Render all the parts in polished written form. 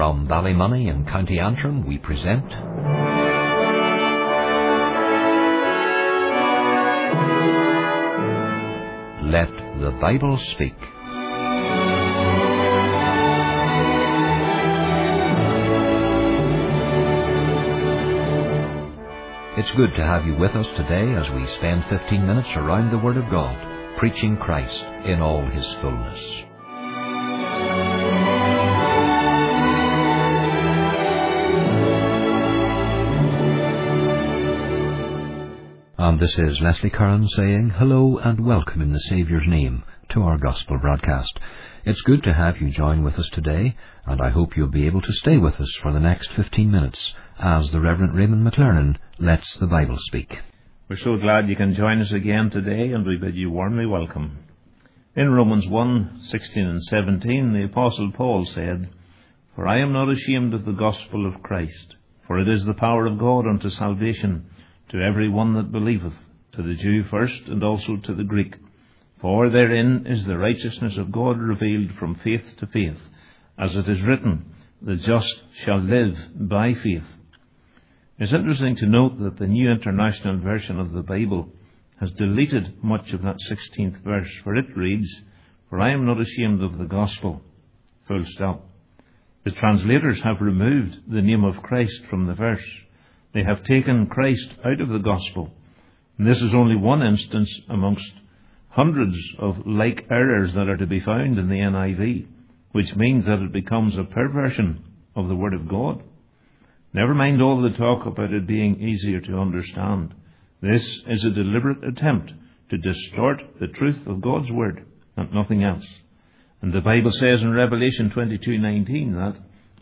From Ballymoney in County Antrim, we present Let the Bible Speak. It's good to have you with us today as we spend 15 minutes around the Word of God, preaching Christ in all His fullness. And this is Leslie Curran saying hello and welcome in the Saviour's name to our Gospel broadcast. It's good to have you join with us today, and I hope you'll be able to stay with us for the next 15 minutes as the Reverend Raymond McLaren lets the Bible speak. We're so glad you can join us again today, and we bid you warmly welcome. In Romans 1:16 and 17, the Apostle Paul said, "For I am not ashamed of the gospel of Christ, for it is the power of God unto salvation, to every one that believeth, to the Jew first, and also to the Greek. For therein is the righteousness of God revealed from faith to faith, as it is written, the just shall live by faith." It's interesting to note that the New International Version of the Bible has deleted much of that 16th verse, for it reads, "For I am not ashamed of the gospel," full stop. The translators have removed the name of Christ from the verse. They have taken Christ out of the gospel. And this is only one instance amongst hundreds of like errors that are to be found in the NIV, which means that it becomes a perversion of the Word of God. Never mind all the talk about it being easier to understand. This is a deliberate attempt to distort the truth of God's Word and nothing else. And the Bible says in Revelation 22:19 that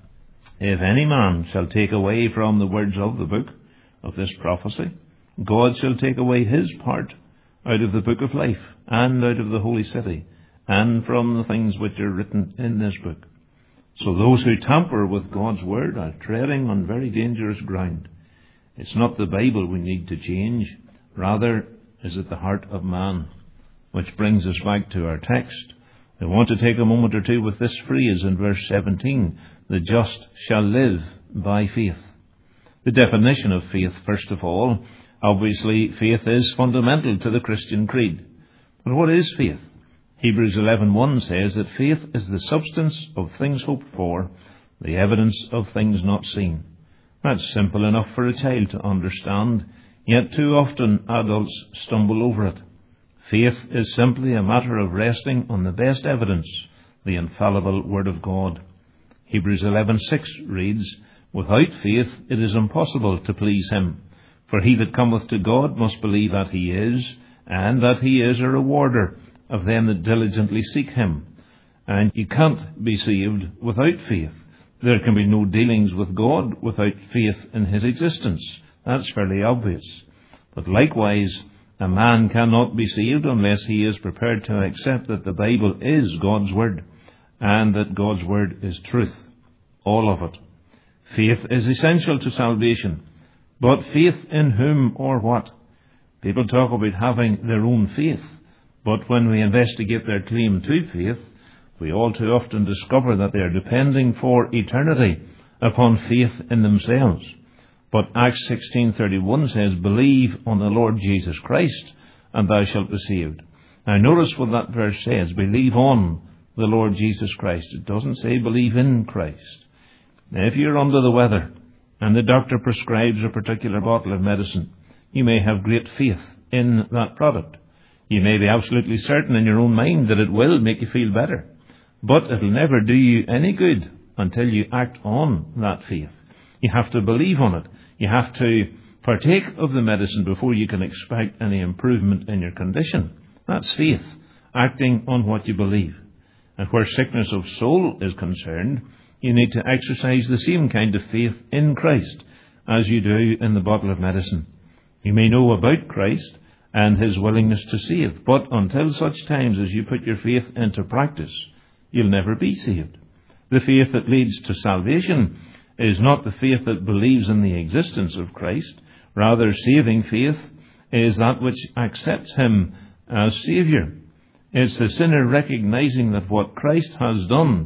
if any man shall take away from the words of the book of this prophecy, God shall take away his part out of the book of life and out of the holy city and from the things which are written in this book. So those who tamper with God's word are treading on very dangerous ground. It's not the Bible we need to change, rather is it the heart of man. Which brings us back to our text. I want to take a moment or two with this phrase in verse 17, the just shall live by faith. The definition of faith, first of all, obviously faith is fundamental to the Christian creed. But what is faith? Hebrews 11:1 says that faith is the substance of things hoped for, the evidence of things not seen. That's simple enough for a child to understand, yet too often adults stumble over it. Faith is simply a matter of resting on the best evidence, the infallible Word of God. Hebrews 11:6 reads, "Without faith it is impossible to please him. For he that cometh to God must believe that he is, and that he is a rewarder of them that diligently seek him." And you can't be saved without faith. There can be no dealings with God without faith in his existence. That's fairly obvious. But likewise, a man cannot be saved unless he is prepared to accept that the Bible is God's Word and that God's Word is truth. All of it. Faith is essential to salvation. But faith in whom or what? People talk about having their own faith. But when we investigate their claim to faith, we all too often discover that they are depending for eternity upon faith in themselves. But Acts 16:31 says, "Believe on the Lord Jesus Christ, and thou shalt be saved." Now notice what that verse says, believe on the Lord Jesus Christ. It doesn't say believe in Christ. Now if you're under the weather, and the doctor prescribes a particular bottle of medicine, you may have great faith in that product. You may be absolutely certain in your own mind that it will make you feel better. But it'll never do you any good until you act on that faith. You have to believe on it. You have to partake of the medicine before you can expect any improvement in your condition. That's faith, acting on what you believe. And where sickness of soul is concerned, you need to exercise the same kind of faith in Christ as you do in the bottle of medicine. You may know about Christ and his willingness to save, but until such times as you put your faith into practice, you'll never be saved. The faith that leads to salvation is not the faith that believes in the existence of Christ. Rather, saving faith is that which accepts him as Saviour. It's the sinner recognizing that what Christ has done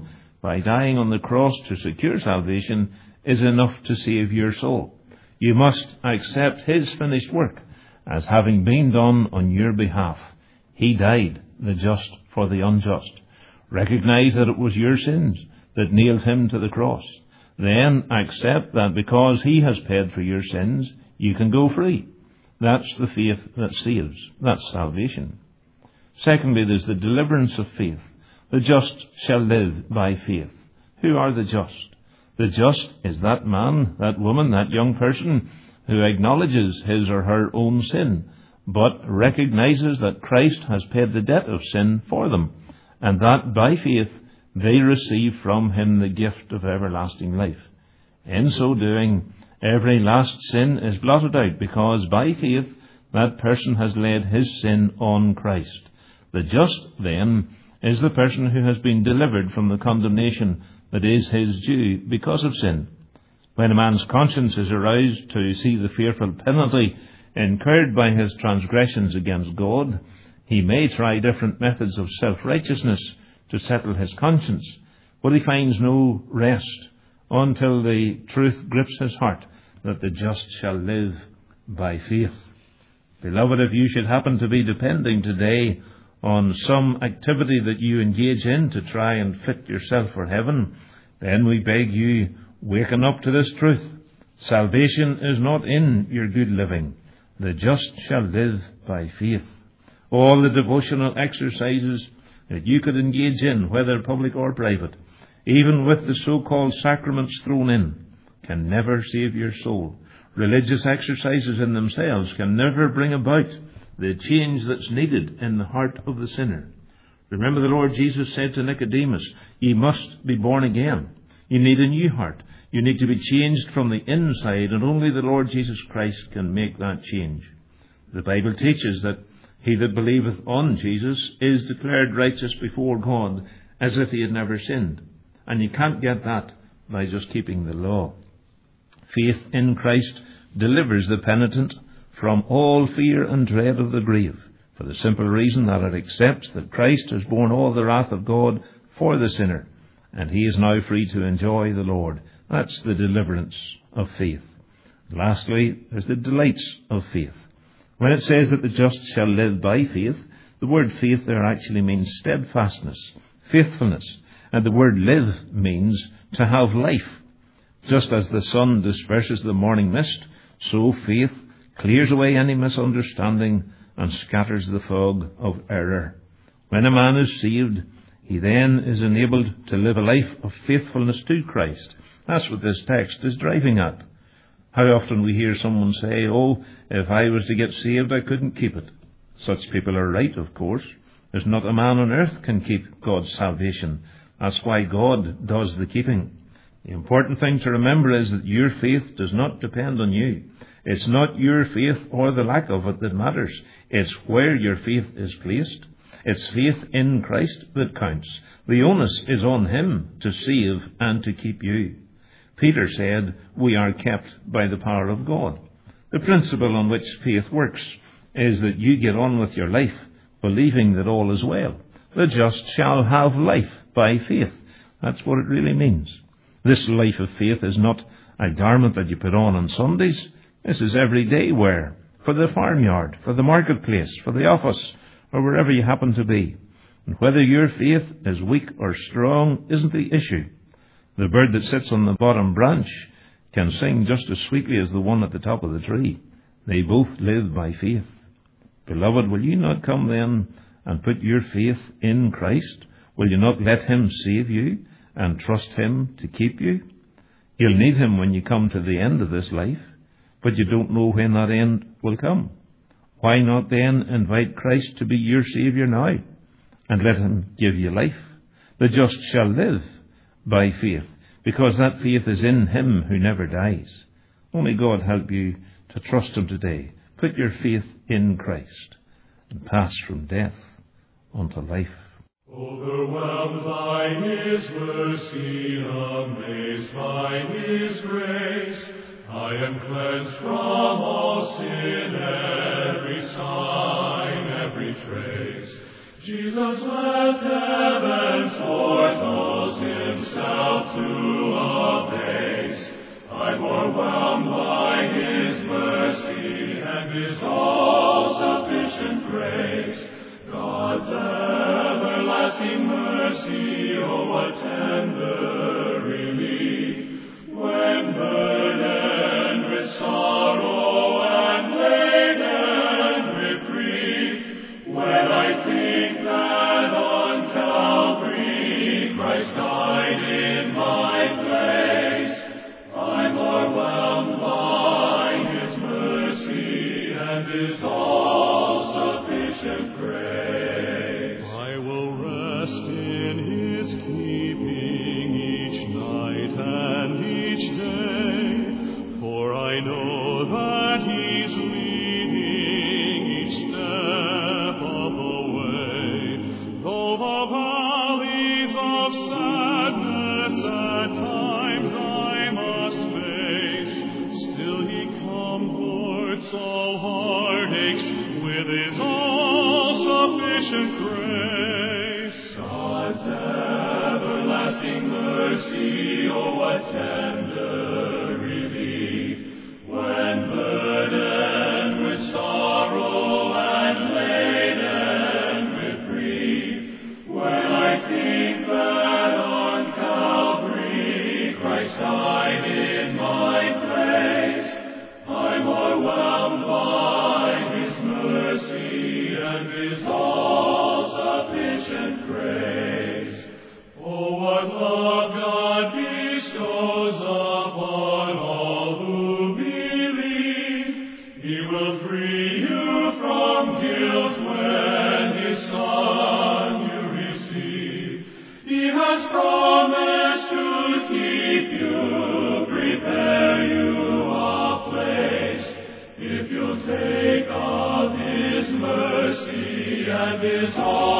by dying on the cross to secure salvation, is enough to save your soul. You must accept his finished work as having been done on your behalf. He died, the just for the unjust. Recognize that it was your sins that nailed him to the cross. Then accept that because he has paid for your sins, you can go free. That's the faith that saves. That's salvation. Secondly, there's the deliverance of faith. The just shall live by faith. Who are the just? The just is that man, that woman, that young person who acknowledges his or her own sin, but recognizes that Christ has paid the debt of sin for them, and that by faith they receive from him the gift of everlasting life. In so doing, every last sin is blotted out, because by faith that person has laid his sin on Christ. The just, then, is the person who has been delivered from the condemnation that is his due because of sin. When a man's conscience is aroused to see the fearful penalty incurred by his transgressions against God, he may try different methods of self-righteousness to settle his conscience, but he finds no rest until the truth grips his heart that the just shall live by faith. Beloved, if you should happen to be depending today on some activity that you engage in to try and fit yourself for heaven, then we beg you, waken up to this truth. Salvation is not in your good living. The just shall live by faith. All the devotional exercises that you could engage in, whether public or private, even with the so-called sacraments thrown in, can never save your soul. Religious exercises in themselves can never bring about the change that's needed in the heart of the sinner. Remember, the Lord Jesus said to Nicodemus, "Ye must be born again." You need a new heart. You need to be changed from the inside, and only the Lord Jesus Christ can make that change. The Bible teaches that he that believeth on Jesus is declared righteous before God as if he had never sinned. And you can't get that by just keeping the law. Faith in Christ delivers the penitent from all fear and dread of the grave, for the simple reason that it accepts that Christ has borne all the wrath of God for the sinner, and he is now free to enjoy the Lord. That's the deliverance of faith. Lastly, there's the delights of faith. When it says that the just shall live by faith, the word faith there actually means steadfastness, faithfulness, and the word live means to have life. Just as the sun disperses the morning mist, so faith clears away any misunderstanding and scatters the fog of error. When a man is saved, he then is enabled to live a life of faithfulness to Christ. That's what this text is driving at. How often we hear someone say, "Oh, if I was to get saved, I couldn't keep it." Such people are right, of course. There's not a man on earth can keep God's salvation. That's why God does the keeping. The important thing to remember is that your faith does not depend on you. It's not your faith or the lack of it that matters. It's where your faith is placed. It's faith in Christ that counts. The onus is on him to save and to keep you. Peter said, "We are kept by the power of God." The principle on which faith works is that you get on with your life, believing that all is well. The just shall have life by faith. That's what it really means. This life of faith is not a garment that you put on Sundays. This is everyday wear, for the farmyard, for the marketplace, for the office, or wherever you happen to be. And whether your faith is weak or strong isn't the issue. The bird that sits on the bottom branch can sing just as sweetly as the one at the top of the tree. They both live by faith. Beloved, will you not come then and put your faith in Christ? Will you not let him save you and trust him to keep you? You'll need him when you come to the end of this life, but you don't know when that end will come. Why not then invite Christ to be your Saviour now and let him give you life? The just shall live by faith, because that faith is in him who never dies. Only God help you to trust him today. Put your faith in Christ and pass from death unto life. Overwhelmed by his mercy, amazed by his grace, I am cleansed from all sin, every sign, every trace. Jesus left heaven's portals himself to abase. I'm overwhelmed by his mercy and his all-sufficient grace. God's everlasting mercy, oh what tender relief, when burdened with sorrow and laden with grief. When I think that on Calvary Christ died in my place, I'm overwhelmed by his mercy and his all-sufficient grace. I will rest in his keeping each night and each day, for I know that he's leading each step of the way. Though the valleys of sadness at times I must face, still he comforts all heartaches with his all-sufficient grace. God's everlasting mercy, oh what tender relief, when burdened with sorrow and laden with grief. When I think that on Calvary Christ died in my place, I'm overwhelmed by his mercy and his all-sufficient grace. Oh, what love God bestows upon all who believe. He will free you from guilt when his Son you receive. He has promised to keep you, prepare you a place, if you'll take of his mercy and his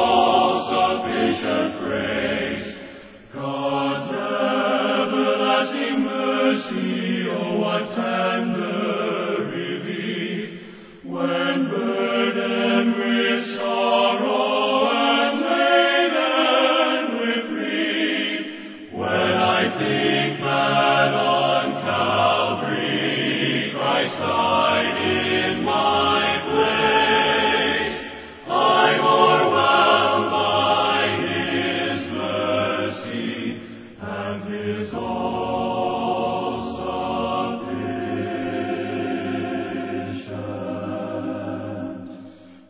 all-sufficient grace. God's everlasting mercy, oh what tender relief, when burdened with sorrow and laden with grief. When I think that on Calvary Christ died in my place, I'm overwhelmed by his mercy and his all-sufficient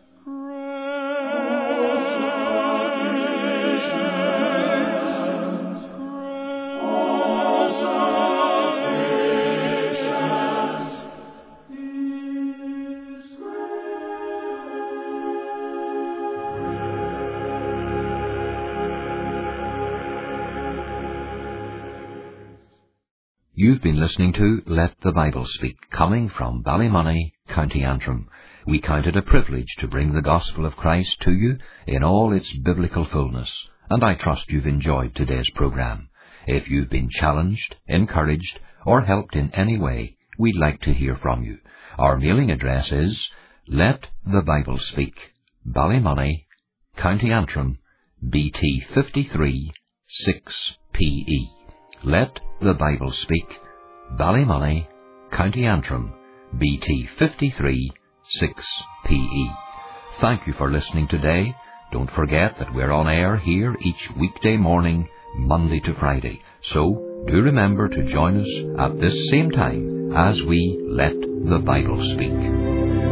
You've been listening to Let the Bible Speak, coming from Ballymoney, County Antrim. We count it a privilege to bring the gospel of Christ to you in all its biblical fullness, and I trust you've enjoyed today's programme. If you've been challenged, encouraged, or helped in any way, we'd like to hear from you. Our mailing address is Let the Bible Speak, Ballymoney, County Antrim, BT 53 6PE. Let the Bible Speak, Ballymoney, County Antrim, BT 53 6PE. Thank you for listening today. Don't forget that we're on air here each weekday morning, Monday to Friday. So do remember to join us at this same time as we Let the Bible Speak.